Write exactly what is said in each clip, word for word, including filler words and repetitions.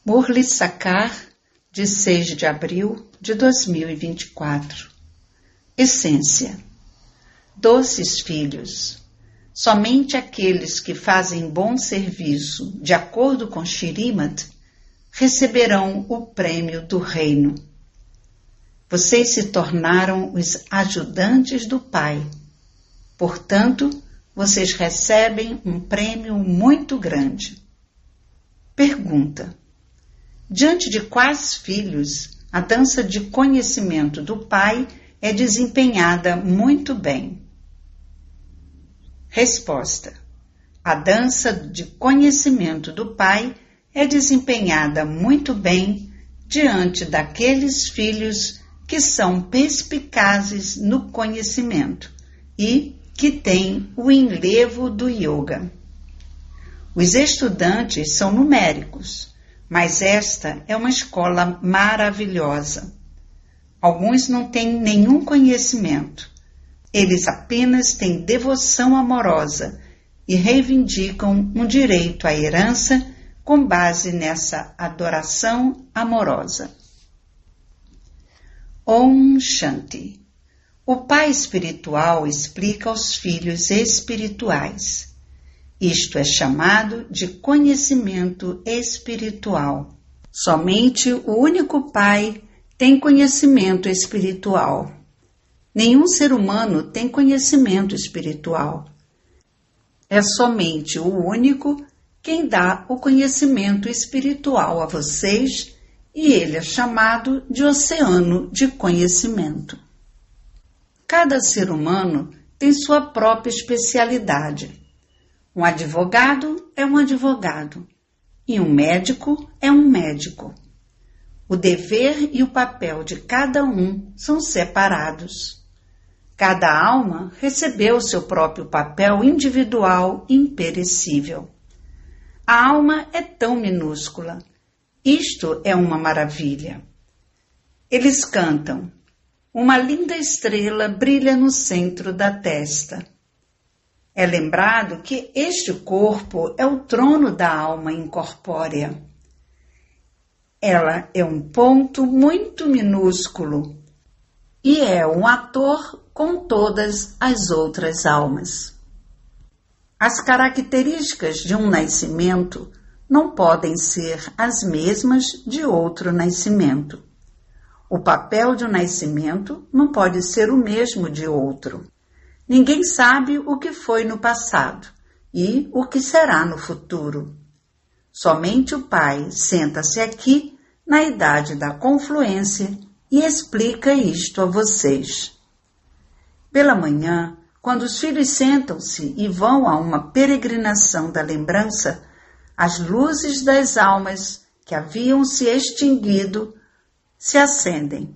Murli Sakar, de seis de abril de dois mil e vinte e quatro. Essência. Doces filhos, somente aqueles que fazem bom serviço de acordo com Shrimad receberão o prêmio do reino. Vocês se tornaram os ajudantes do Pai. Portanto, vocês recebem um prêmio muito grande. Pergunta: diante de quais filhos a dança de conhecimento do Pai é desempenhada muito bem? Resposta: a dança de conhecimento do Pai é desempenhada muito bem diante daqueles filhos que são perspicazes no conhecimento e que têm o enlevo do yoga. Os estudantes são numéricos, mas esta é uma escola maravilhosa. Alguns não têm nenhum conhecimento. Eles apenas têm devoção amorosa e reivindicam um direito à herança com base nessa adoração amorosa. Om Shanti. O pai espiritual explica aos filhos espirituais. Isto é chamado de conhecimento espiritual. Somente o único pai tem conhecimento espiritual. Nenhum ser humano tem conhecimento espiritual. É somente o único quem dá o conhecimento espiritual a vocês, e ele é chamado de oceano de conhecimento. Cada ser humano tem sua própria especialidade. Um advogado é um advogado e um médico é um médico. O dever e o papel de cada um são separados. Cada alma recebeu seu próprio papel individual imperecível. A alma é tão minúscula. Isto é uma maravilha. Eles cantam: uma linda estrela brilha no centro da testa. É lembrado que este corpo é o trono da alma incorpórea. Ela é um ponto muito minúsculo e é um ator com todas as outras almas. As características de um nascimento não podem ser as mesmas de outro nascimento. O papel de um nascimento não pode ser o mesmo de outro. Ninguém sabe o que foi no passado e o que será no futuro. Somente o Pai senta-se aqui na idade da confluência e explica isto a vocês. Pela manhã, quando os filhos sentam-se e vão a uma peregrinação da lembrança, as luzes das almas que haviam se extinguido se acendem.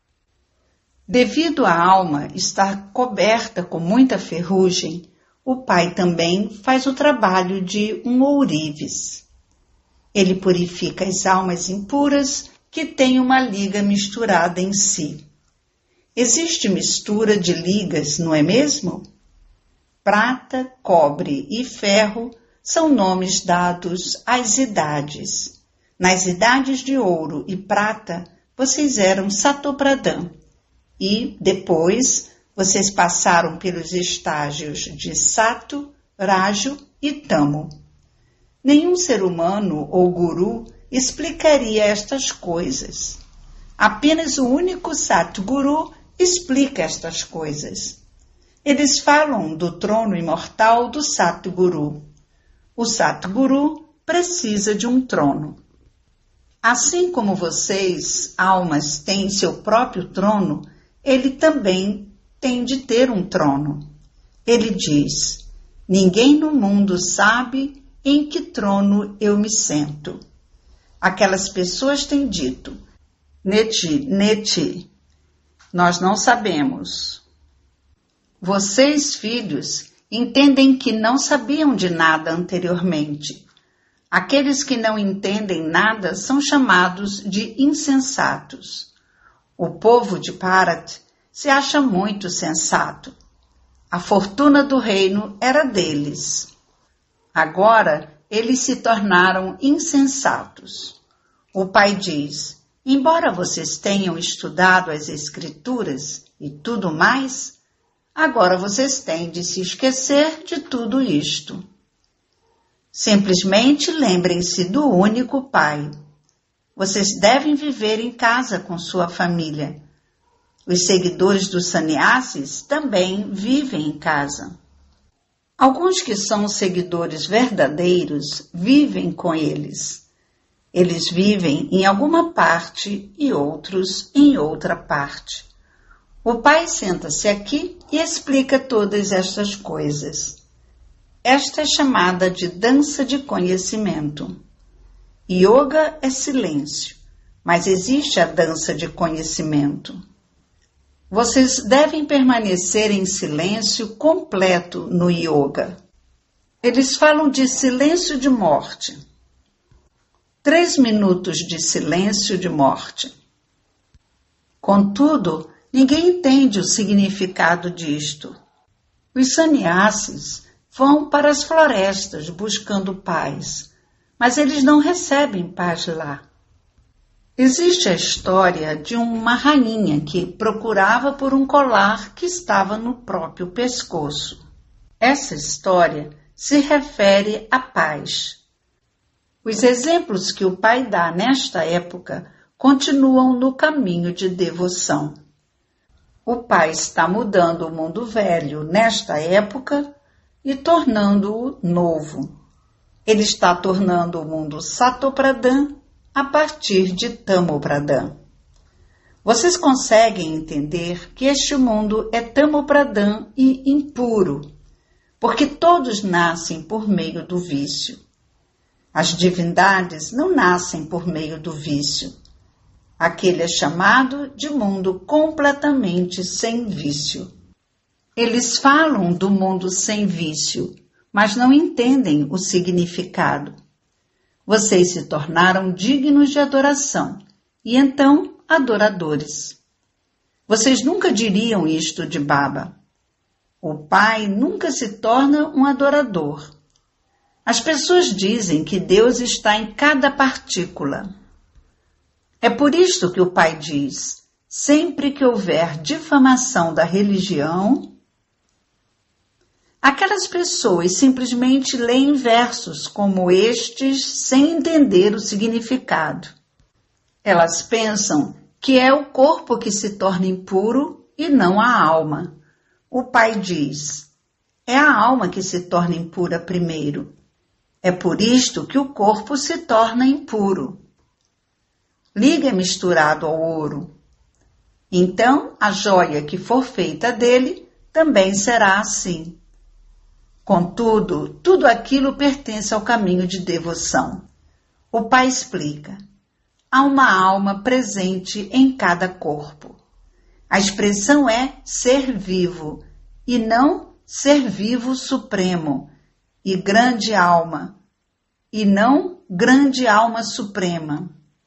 Devido à alma estar coberta com muita ferrugem, o Pai também faz o trabalho de um ourives. Ele purifica as almas impuras que têm uma liga misturada em si. Existe mistura de ligas, não é mesmo? Prata, cobre e ferro são nomes dados às idades. Nas idades de ouro e prata, vocês eram Satopradhan. E, depois, vocês passaram pelos estágios de Sato, Rajo e Tamo. Nenhum ser humano ou guru explicaria estas coisas. Apenas o único Satguru explica estas coisas. Eles falam do trono imortal do Satguru. O Satguru precisa de um trono. Assim como vocês, almas, têm seu próprio trono, ele também tem de ter um trono. Ele diz: ninguém no mundo sabe em que trono eu me sento. Aquelas pessoas têm dito: Neti, Neti, nós não sabemos. Vocês, filhos, entendem que não sabiam de nada anteriormente. Aqueles que não entendem nada são chamados de insensatos. O povo de Bharat se acha muito sensato. A fortuna do reino era deles. Agora, eles se tornaram insensatos. O pai diz: embora vocês tenham estudado as Escrituras e tudo mais, agora vocês têm de se esquecer de tudo isto. Simplesmente lembrem-se do único Pai. Vocês devem viver em casa com sua família. Os seguidores dos sannyasis também vivem em casa. Alguns que são seguidores verdadeiros vivem com eles. Eles vivem em alguma parte e outros em outra parte. O pai senta-se aqui e explica todas estas coisas. Esta é chamada de dança de conhecimento. Yoga é silêncio, mas existe a dança de conhecimento. Vocês devem permanecer em silêncio completo no yoga. Eles falam de silêncio de morte. Três minutos de silêncio de morte. Contudo, ninguém entende o significado disto. Os sannyasis vão para as florestas buscando paz, mas eles não recebem paz lá. Existe a história de uma rainha que procurava por um colar que estava no próprio pescoço. Essa história se refere à paz. Os exemplos que o pai dá nesta época continuam no caminho de devoção. O pai está mudando o mundo velho nesta época e tornando-o novo. Ele está tornando o mundo Satopradhan a partir de Tamopradhan. Vocês conseguem entender que este mundo é Tamopradhan e impuro, porque todos nascem por meio do vício. As divindades não nascem por meio do vício. Aquele é chamado de mundo completamente sem vício. Eles falam do mundo sem vício, mas não entendem o significado. Vocês se tornaram dignos de adoração e então adoradores. Vocês nunca diriam isto de Baba. O pai nunca se torna um adorador. As pessoas dizem que Deus está em cada partícula. É por isto que o pai diz: sempre que houver difamação da religião, aquelas pessoas simplesmente leem versos como estes sem entender o significado. Elas pensam que é o corpo que se torna impuro e não a alma. O pai diz: é a alma que se torna impura primeiro. É por isto que o corpo se torna impuro. Liga é misturado ao ouro. Então, a joia que for feita dele também será assim. Contudo, tudo aquilo pertence ao caminho de devoção. O pai explica: há uma alma presente em cada corpo. A expressão é ser vivo, e não ser vivo supremo, e grande alma, e não grande alma suprema.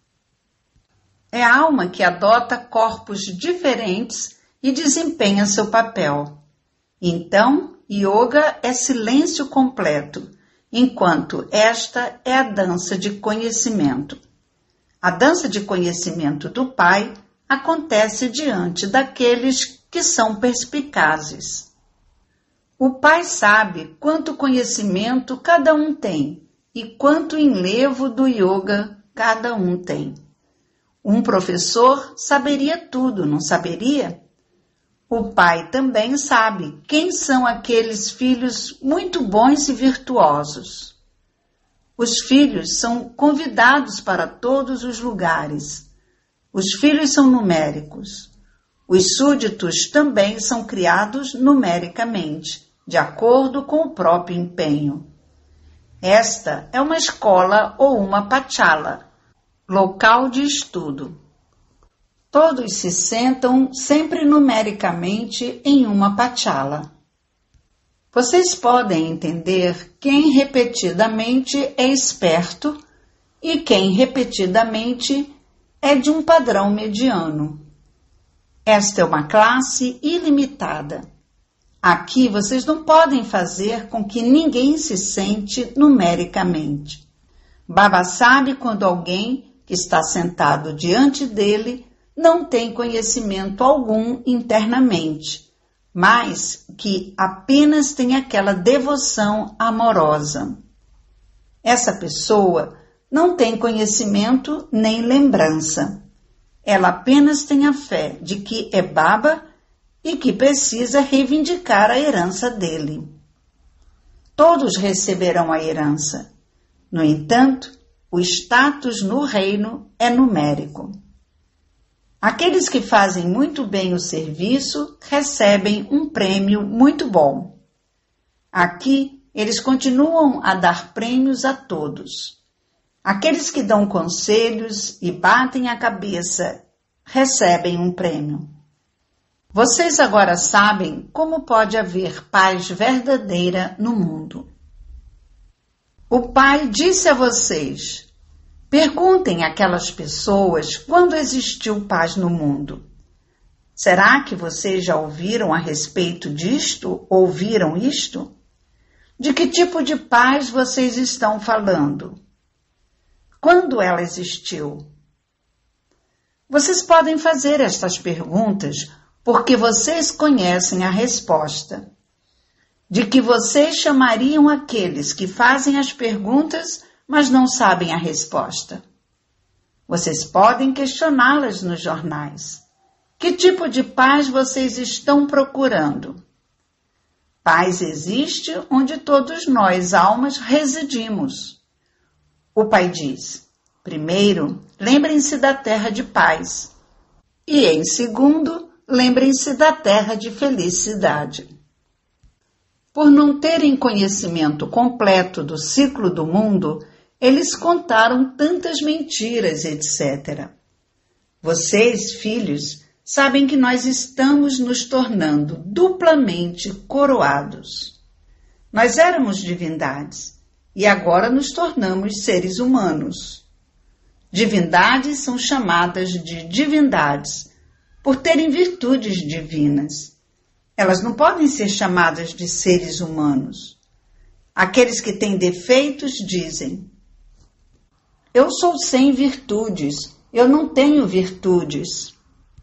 É a alma que adota corpos diferentes e desempenha seu papel. Então, yoga é silêncio completo, enquanto esta é a dança de conhecimento. A dança de conhecimento do pai acontece diante daqueles que são perspicazes. O pai sabe quanto conhecimento cada um tem e quanto enlevo do yoga cada um tem. Um professor saberia tudo, não saberia? O pai também sabe quem são aqueles filhos muito bons e virtuosos. Os filhos são convidados para todos os lugares. Os filhos são numéricos. Os súditos também são criados numericamente, de acordo com o próprio empenho. Esta é uma escola ou uma pachala, local de estudo. Todos se sentam sempre numericamente em uma pachala. Vocês podem entender quem repetidamente é esperto e quem repetidamente é de um padrão mediano. Esta é uma classe ilimitada. Aqui vocês não podem fazer com que ninguém se sente numericamente. Baba sabe quando alguém que está sentado diante dele, não tem conhecimento algum internamente, mas que apenas tem aquela devoção amorosa. Essa pessoa não tem conhecimento nem lembrança. Ela apenas tem a fé de que é Baba e que precisa reivindicar a herança dele. Todos receberão a herança. No entanto, o status no reino é numérico. Aqueles que fazem muito bem o serviço recebem um prêmio muito bom. Aqui, eles continuam a dar prêmios a todos. Aqueles que dão conselhos e batem a cabeça recebem um prêmio. Vocês agora sabem como pode haver paz verdadeira no mundo. O Pai disse a vocês: perguntem àquelas pessoas quando existiu paz no mundo. Será que vocês já ouviram a respeito disto? Ouviram isto? De que tipo de paz vocês estão falando? Quando ela existiu? Vocês podem fazer estas perguntas porque vocês conhecem a resposta. De que vocês chamariam aqueles que fazem as perguntas, mas não sabem a resposta? Vocês podem questioná-las nos jornais. Que tipo de paz vocês estão procurando? Paz existe onde todos nós, almas, residimos. O Pai diz: primeiro, lembrem-se da terra de paz. E, em segundo, lembrem-se da terra de felicidade. Por não terem conhecimento completo do ciclo do mundo, eles contaram tantas mentiras, etcétera. Vocês, filhos, sabem que nós estamos nos tornando duplamente coroados. Nós éramos divindades e agora nos tornamos seres humanos. Divindades são chamadas de divindades por terem virtudes divinas. Elas não podem ser chamadas de seres humanos. Aqueles que têm defeitos dizem: eu sou sem virtudes, eu não tenho virtudes.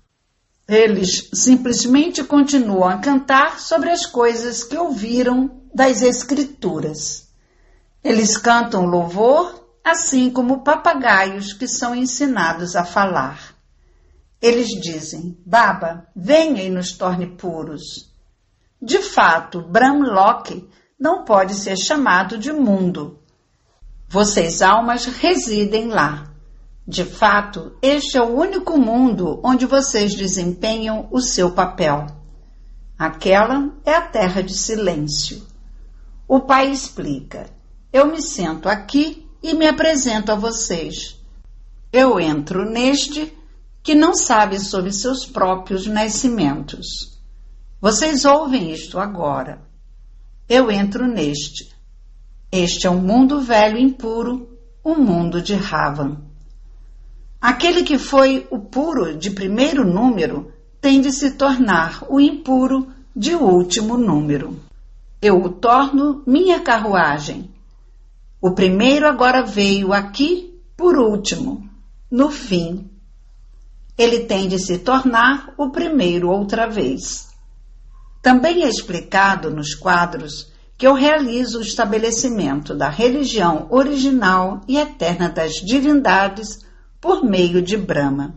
Eles simplesmente continuam a cantar sobre as coisas que ouviram das Escrituras. Eles cantam louvor, assim como papagaios que são ensinados a falar. Eles dizem: Baba, venha e nos torne puros. De fato, Brahmlock não pode ser chamado de mundo. Vocês, almas, residem lá. De fato, este é o único mundo onde vocês desempenham o seu papel. Aquela é a terra de silêncio. O Pai explica: eu me sento aqui e me apresento a vocês. Eu entro neste que não sabe sobre seus próprios nascimentos. Vocês ouvem isto agora. Eu entro neste. Este é um mundo velho impuro, um mundo de Ravan. Aquele que foi o puro de primeiro número tem de se tornar o impuro de último número. Eu o torno minha carruagem. O primeiro agora veio aqui por último, no fim. Ele tem de se tornar o primeiro outra vez. Também é explicado nos quadros que eu realizo o estabelecimento da religião original e eterna das divindades por meio de Brahma.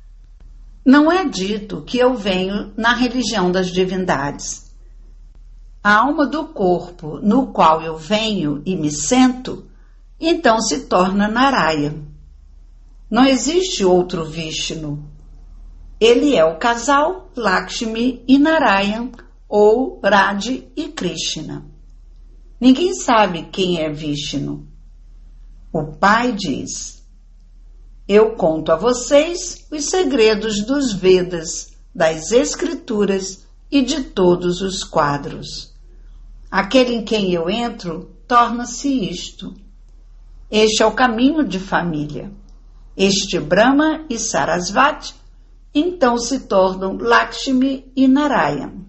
Não é dito que eu venho na religião das divindades. A alma do corpo no qual eu venho e me sento, então se torna Narayana. Não existe outro Vishnu. Ele é o casal Lakshmi e Narayana, ou Radha e Krishna. Ninguém sabe quem é Vishnu. O Pai diz: eu conto a vocês os segredos dos Vedas, das Escrituras e de todos os quadros. Aquele em quem eu entro torna-se isto. Este é o caminho de família. Este Brahma e Sarasvati então se tornam Lakshmi e Narayana.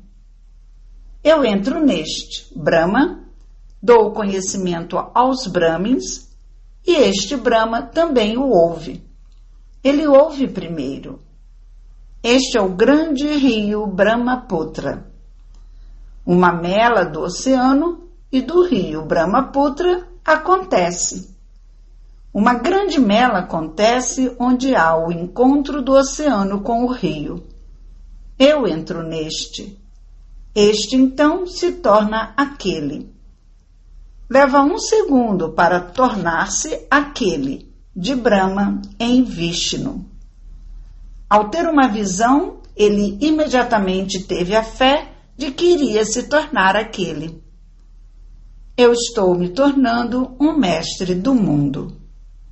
Eu entro neste Brahma, dou conhecimento aos Brahmins e este Brahma também o ouve. ele ouve primeiro. Este é o grande rio Brahmaputra, uma mela do oceano, e do rio Brahmaputra acontece. Uma grande mela acontece onde há o encontro do oceano com o rio. Eu entro neste. Este, então, se torna aquele. Leva um segundo para tornar-se aquele, de Brahma em Vishnu. Ao ter uma visão, ele imediatamente teve a fé de que iria se tornar aquele. Eu estou me tornando um mestre do mundo.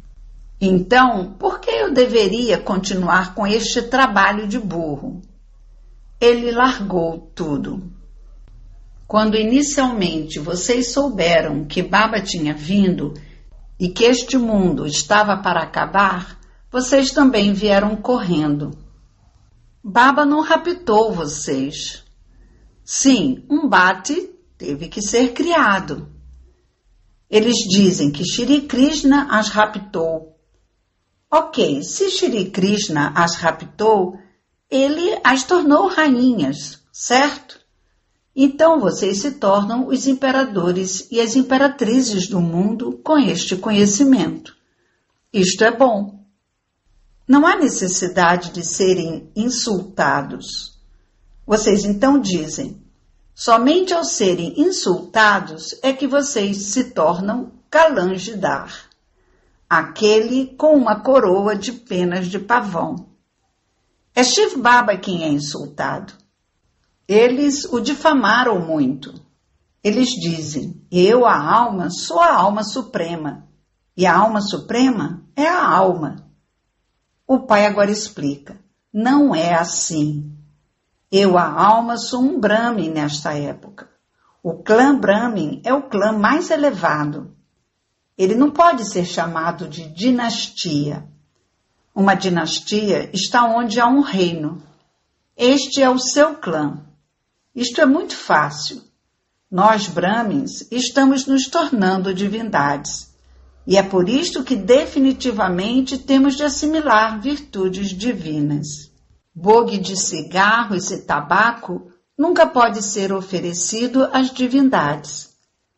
Então, por que eu deveria continuar com este trabalho de burro? Ele largou tudo. Quando inicialmente vocês souberam que Baba tinha vindo e que este mundo estava para acabar, vocês também vieram correndo. Baba não raptou vocês. Sim, um bate teve que ser criado. Eles dizem que Shri Krishna as raptou. Ok, se Shri Krishna as raptou, ele as tornou rainhas, certo? Então vocês se tornam os imperadores e as imperatrizes do mundo com este conhecimento. Isto é bom. Não há necessidade de serem insultados. Vocês então dizem, somente ao serem insultados é que vocês se tornam Kalanjidar, aquele com uma coroa de penas de pavão. É Shiv Baba quem é insultado. Eles o difamaram muito. Eles dizem, eu, a alma, sou a alma suprema, e a alma suprema é a alma. O pai agora explica, não é assim. Eu, a alma, sou um Brahmin nesta época. O clã Brahmin é o clã mais elevado. Ele não pode ser chamado de dinastia. Uma dinastia está onde há um reino. Este é o seu clã. Isto é muito fácil. Nós, Brahmins, estamos nos tornando divindades. E é por isto que definitivamente temos de assimilar virtudes divinas. Bogue de cigarro e tabaco nunca pode ser oferecido às divindades.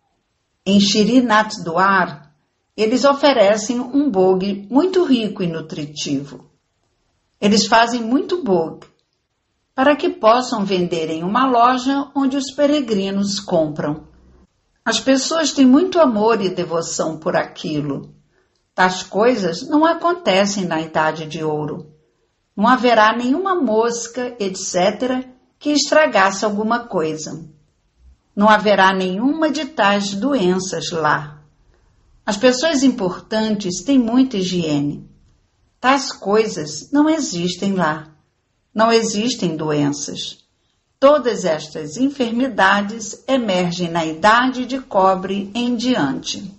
Em Shri Nathdwar, eles oferecem um bogue muito rico e nutritivo. Eles fazem muito bogue, para que possam vender em uma loja onde os peregrinos compram. As pessoas têm muito amor e devoção por aquilo. Tais coisas não acontecem na Idade de Ouro. Não haverá nenhuma mosca, etcétera, que estragasse alguma coisa. Não haverá nenhuma de tais doenças lá. As pessoas importantes têm muita higiene. Tais coisas não existem lá. Não existem doenças. Todas estas enfermidades emergem na idade de cobre em diante.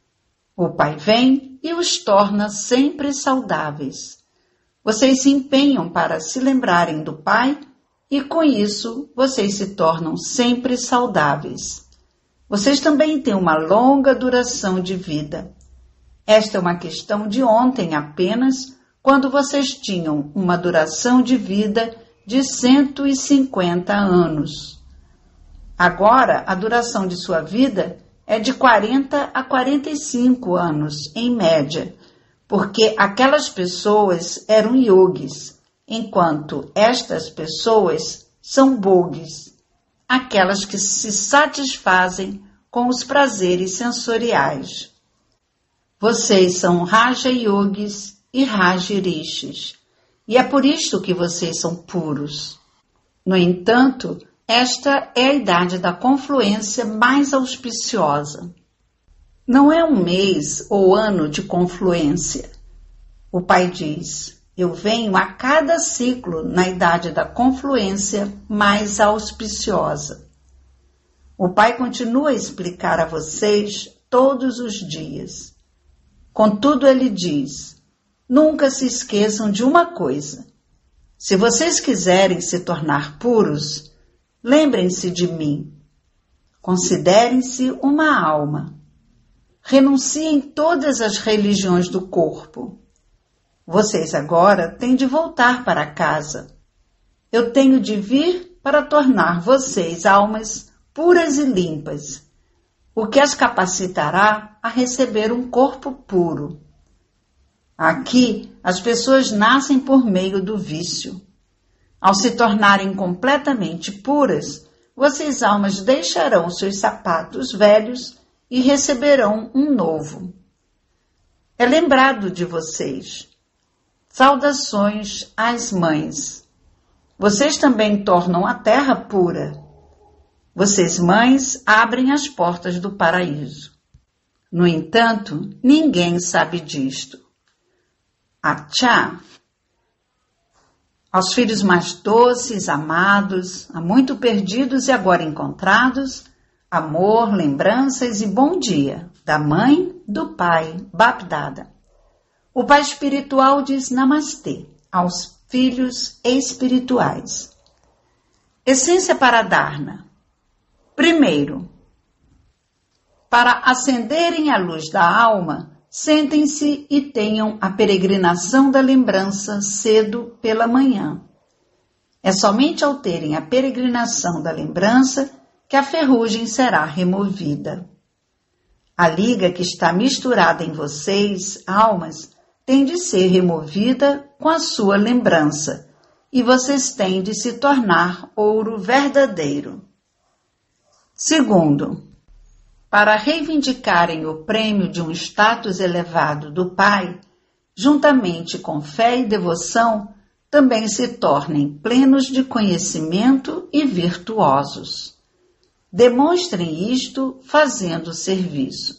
O Pai vem e os torna sempre saudáveis. Vocês se empenham para se lembrarem do Pai e, com isso, vocês se tornam sempre saudáveis. Vocês também têm uma longa duração de vida. Esta é uma questão de ontem apenas, quando vocês tinham uma duração de vida de cento e cinquenta anos. Agora, a duração de sua vida é de quarenta a quarenta e cinco anos, em média, porque aquelas pessoas eram yogis, enquanto estas pessoas são bogis, aquelas que se satisfazem com os prazeres sensoriais. Vocês são Raja Yogis e Raja Rishis, e é por isto que vocês são puros. No entanto, esta é a idade da confluência mais auspiciosa. Não é um mês ou ano de confluência. O Pai diz, eu venho a cada ciclo na idade da confluência mais auspiciosa. O Pai continua a explicar a vocês todos os dias. Contudo, ele diz, nunca se esqueçam de uma coisa. Se vocês quiserem se tornar puros, lembrem-se de mim. Considerem-se uma alma. Renunciem todas as religiões do corpo. Vocês agora têm de voltar para casa. Eu tenho de vir para tornar vocês almas puras e limpas, o que as capacitará a receber um corpo puro. Aqui, as pessoas nascem por meio do vício. Ao se tornarem completamente puras, vocês almas deixarão seus sapatos velhos e receberão um novo. É lembrado de vocês. Saudações às mães. Vocês também tornam a terra pura. Vocês, mães, abrem as portas do paraíso. No entanto, ninguém sabe disto. Atchá! Aos filhos mais doces, amados, há muito perdidos e agora encontrados, amor, lembranças e bom dia, da mãe, do pai, Bapdada. O pai espiritual diz namastê aos filhos espirituais. Essência para Dharna. Primeiro, para acenderem a luz da alma, sentem-se e tenham a peregrinação da lembrança cedo pela manhã. É somente ao terem a peregrinação da lembrança que a ferrugem será removida. A liga que está misturada em vocês, almas, tem de ser removida com a sua lembrança, e vocês têm de se tornar ouro verdadeiro. Segundo, para reivindicarem o prêmio de um status elevado do Pai, juntamente com fé e devoção, também se tornem plenos de conhecimento e virtuosos. Demonstrem isto fazendo serviço.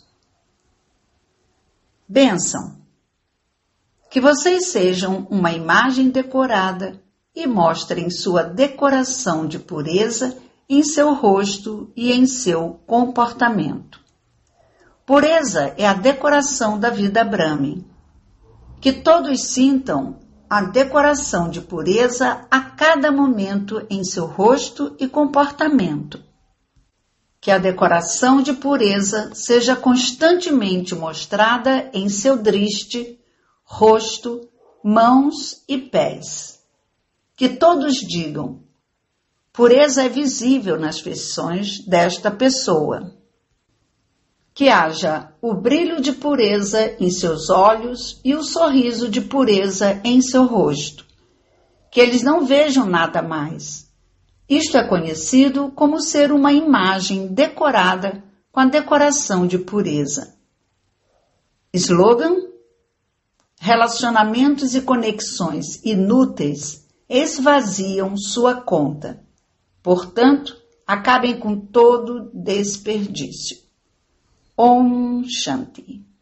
Bênção. Que vocês sejam uma imagem decorada e mostrem sua decoração de pureza em seu rosto e em seu comportamento. Pureza é a decoração da vida Brahmin. Que todos sintam a decoração de pureza a cada momento em seu rosto e comportamento. Que a decoração de pureza seja constantemente mostrada em seu driste, rosto, mãos e pés. Que todos digam: pureza é visível nas feições desta pessoa. Que haja o brilho de pureza em seus olhos e o sorriso de pureza em seu rosto. Que eles não vejam nada mais. Isto é conhecido como ser uma imagem decorada com a decoração de pureza. Slogan: relacionamentos e conexões inúteis esvaziam sua conta. Portanto, acabem com todo desperdício. Om Shanti.